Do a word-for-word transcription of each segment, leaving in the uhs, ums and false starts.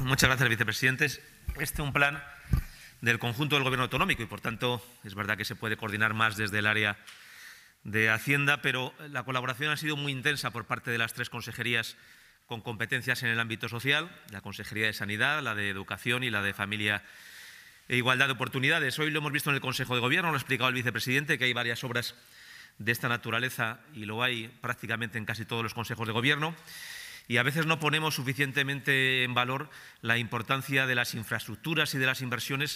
Muchas gracias, vicepresidente. Este es un plan del conjunto del Gobierno autonómico y, por tanto, es verdad que se puede coordinar más desde el área de Hacienda, pero la colaboración ha sido muy intensa por parte de las tres consejerías con competencias en el ámbito social, la Consejería de Sanidad, la de Educación y la de Familia e Igualdad de Oportunidades. Hoy lo hemos visto en el Consejo de Gobierno, lo ha explicado el vicepresidente, que hay varias obras de esta naturaleza y lo hay prácticamente en casi todos los consejos de Gobierno. Y a veces no ponemos suficientemente en valor la importancia de las infraestructuras y de las inversiones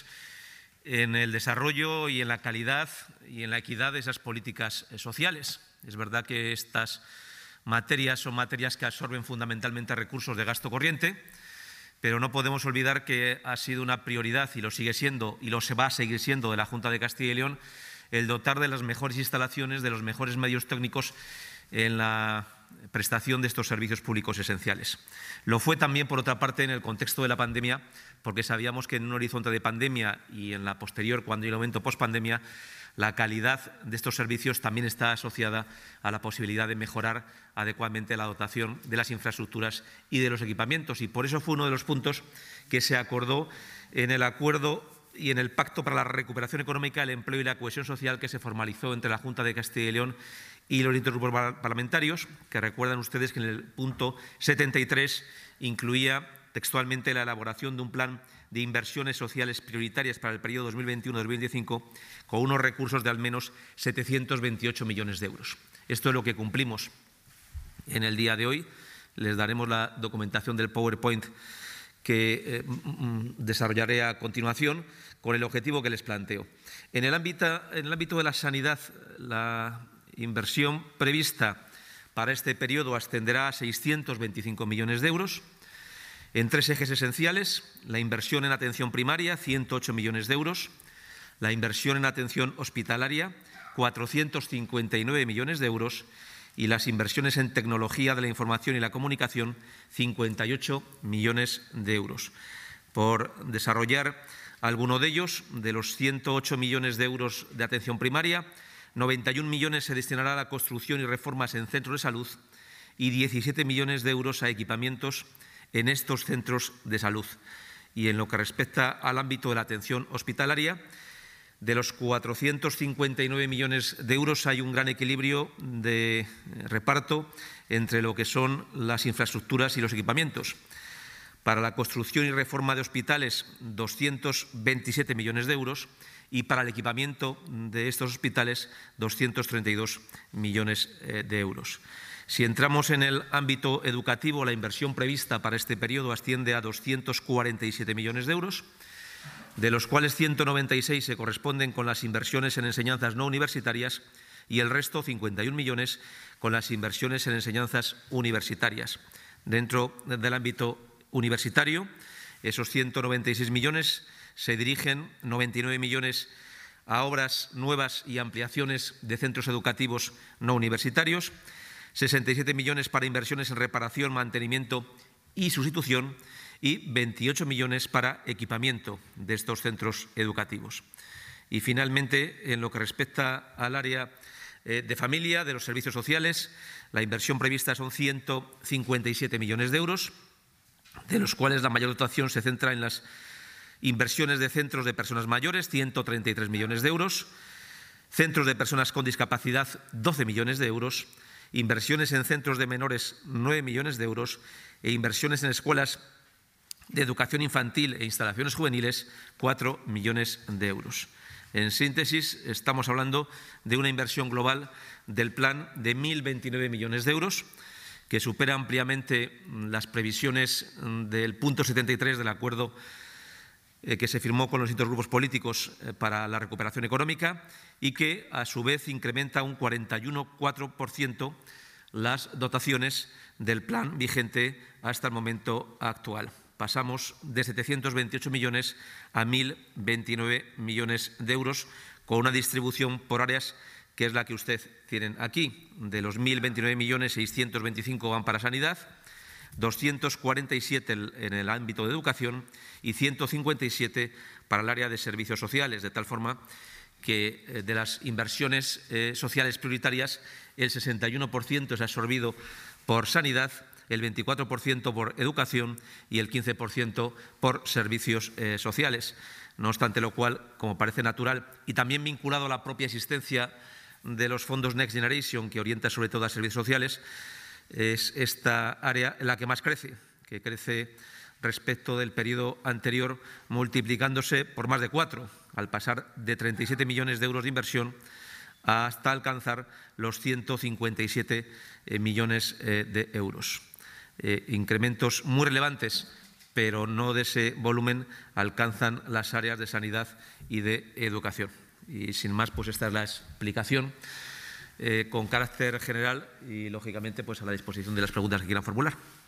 en el desarrollo y en la calidad y en la equidad de esas políticas sociales. Es verdad que estas materias son materias que absorben fundamentalmente recursos de gasto corriente, pero no podemos olvidar que ha sido una prioridad, y lo sigue siendo, y lo se va a seguir siendo, de la Junta de Castilla y León, el dotar de las mejores instalaciones, de los mejores medios técnicos en la prestación de estos servicios públicos esenciales. Lo fue también, por otra parte, en el contexto de la pandemia, porque sabíamos que en un horizonte de pandemia y en la posterior, cuando hay el momento post-pandemia, la calidad de estos servicios también está asociada a la posibilidad de mejorar adecuadamente la dotación de las infraestructuras y de los equipamientos. Y por eso fue uno de los puntos que se acordó en el acuerdo y en el Pacto para la Recuperación Económica, el Empleo y la Cohesión Social, que se formalizó entre la Junta de Castilla y León y los distintos grupos parlamentarios, que recuerdan ustedes que en el punto setenta y tres incluía textualmente la elaboración de un plan de inversiones sociales prioritarias para el periodo dos mil veintiuno a dos mil veinticinco con unos recursos de al menos setecientos veintiocho millones de euros. Esto es lo que cumplimos en el día de hoy. Les daremos la documentación del PowerPoint que eh, desarrollaré a continuación con el objetivo que les planteo. En el ámbito, en el ámbito de la sanidad, la inversión prevista para este periodo ascenderá a seiscientos veinticinco millones de euros en tres ejes esenciales: la inversión en atención primaria, ciento ocho millones de euros, la inversión en atención hospitalaria, cuatrocientos cincuenta y nueve millones de euros, y las inversiones en tecnología de la información y la comunicación, cincuenta y ocho millones de euros. Por desarrollar alguno de ellos, de los ciento ocho millones de euros de atención primaria, noventa y un millones se destinará a la construcción y reformas en centros de salud y diecisiete millones de euros a equipamientos en estos centros de salud. Y en lo que respecta al ámbito de la atención hospitalaria, de los cuatrocientos cincuenta y nueve millones de euros hay un gran equilibrio de reparto entre lo que son las infraestructuras y los equipamientos. Para la construcción y reforma de hospitales, doscientos veintisiete millones de euros, y para el equipamiento de estos hospitales, doscientos treinta y dos millones de euros. Si entramos en el ámbito educativo, la inversión prevista para este periodo asciende a doscientos cuarenta y siete millones de euros, de los cuales ciento noventa y seis se corresponden con las inversiones en enseñanzas no universitarias y el resto, cincuenta y un millones, con las inversiones en enseñanzas universitarias. Dentro del ámbito universitario, esos ciento noventa y seis millones se dirigen noventa y nueve millones a obras nuevas y ampliaciones de centros educativos no universitarios, sesenta y siete millones para inversiones en reparación, mantenimiento y sustitución y veintiocho millones para equipamiento de estos centros educativos. Y finalmente, en lo que respecta al área eh, de familia, de los servicios sociales, la inversión prevista son ciento cincuenta y siete millones de euros, de los cuales la mayor dotación se centra en las inversiones de centros de personas mayores, ciento treinta y tres millones de euros, centros de personas con discapacidad, doce millones de euros, inversiones en centros de menores, nueve millones de euros, e inversiones en escuelas de educación infantil e instalaciones juveniles, cuatro millones de euros. En síntesis, estamos hablando de una inversión global del plan de mil veintinueve millones de euros, que supera ampliamente las previsiones del punto setenta y tres del acuerdo que se firmó con los distintos grupos políticos para la recuperación económica y que, a su vez, incrementa un cuarenta y uno coma cuatro por ciento las dotaciones del plan vigente hasta el momento actual. Pasamos de setecientos veintiocho millones a mil veintinueve millones de euros, con una distribución por áreas que es la que ustedes tienen aquí. De los mil veintinueve millones, seiscientos veinticinco van para sanidad, doscientos cuarenta y siete en el ámbito de educación y ciento cincuenta y siete para el área de servicios sociales, de tal forma que de las inversiones eh, sociales prioritarias el sesenta y uno por ciento es absorbido por sanidad, el veinticuatro por ciento por educación y el quince por ciento por servicios eh, sociales. No obstante lo cual, como parece natural, y también vinculado a la propia existencia de los fondos Next Generation, que orienta sobre todo a servicios sociales, es esta área en la que más crece, que crece respecto del periodo anterior, multiplicándose por más de cuatro, al pasar de treinta y siete millones de euros de inversión hasta alcanzar los ciento cincuenta y siete millones de euros. Eh, incrementos muy relevantes, pero no de ese volumen alcanzan las áreas de sanidad y de educación. Y sin más, pues esta es la explicación eh, con carácter general y, lógicamente, pues a la disposición de las preguntas que quieran formular.